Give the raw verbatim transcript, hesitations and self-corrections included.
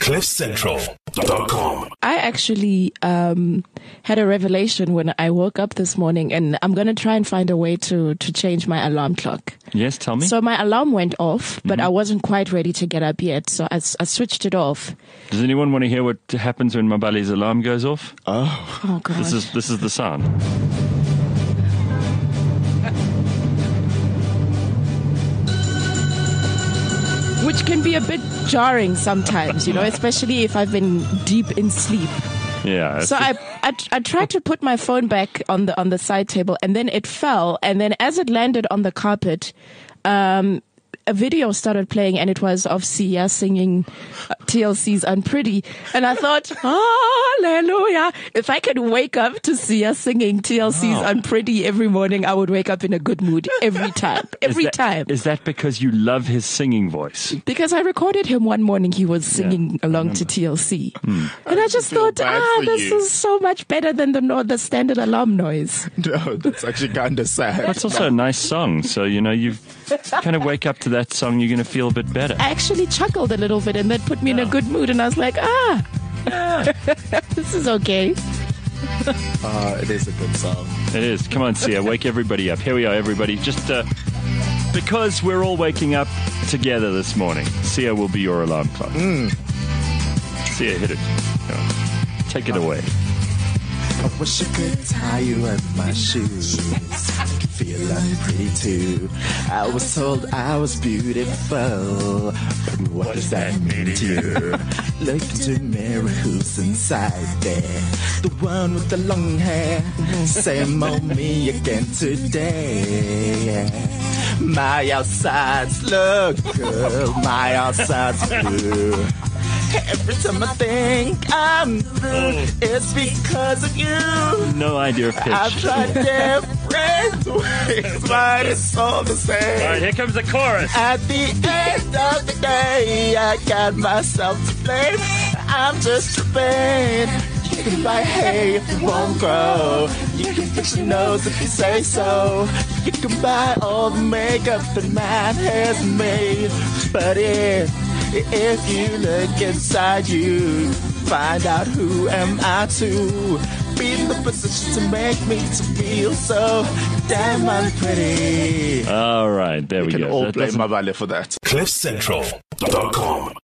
cliff central dot com. I actually um, had a revelation when I woke up this morning, and I'm going to try and find a way to, to change my alarm clock. Yes, tell me. So my alarm went off, but mm-hmm. I wasn't quite ready to get up yet, so I, I switched it off. Does anyone want to hear what happens when Mabali's alarm goes off? Oh. Oh, God. This is, this is the sound. Which can be a bit jarring sometimes, you know, especially if I've been deep in sleep. Yeah. So I, I I tried to put my phone back on the on the side table, and then it fell. And then as it landed on the carpet, um, a video started playing, and it was of Sia singing T L C's Unpretty. And I thought, hallelujah. If I could wake up to Sia singing T L C's Oh. Unpretty every morning, I would wake up in a good mood every time. Every is that, time. Is that because you love his singing voice? Because I recorded him one morning, he was singing Yeah, along to T L C. Hmm. And I just feel thought, bad ah, for this you. is so much better than the, no- the standard alarm noise. No, that's actually kind of sad. That's also a nice song. So, you know, you kind of wake up to that song, you're going to feel a bit better. I actually chuckled a little bit, and that put me in a good mood. And I was like, ah, this is okay. Uh, it is a good song. It is. Come on, Sia, wake everybody up. Here we are, everybody. Just uh, because we're all waking up together this morning, Sia will be your alarm clock. Mm. Sia, hit it. Come on. Take it away. I wish I could tie you in my shoes. Feel unpretty too. I was told I was beautiful, but what does that mean to you? Look into the mirror, who's inside there? The one with the long hair. Same old me again today. My outsides look good. My outsides blue. Every time I think I'm through, it's because of you. No idea of pitch. I've tried different ways, but it's all the same. All right, here comes the chorus. At the end of the day, I got myself to blame. I'm just tripping. You can buy hay if you won't grow. You can fix your nose if you say so. You can buy all the makeup that man has made. But if, if you look inside you, find out who am I to be in the position to make me to feel so damn unpretty. All right, there we, We can go. all That blame doesn't- Mabale for that. cliff central dot com.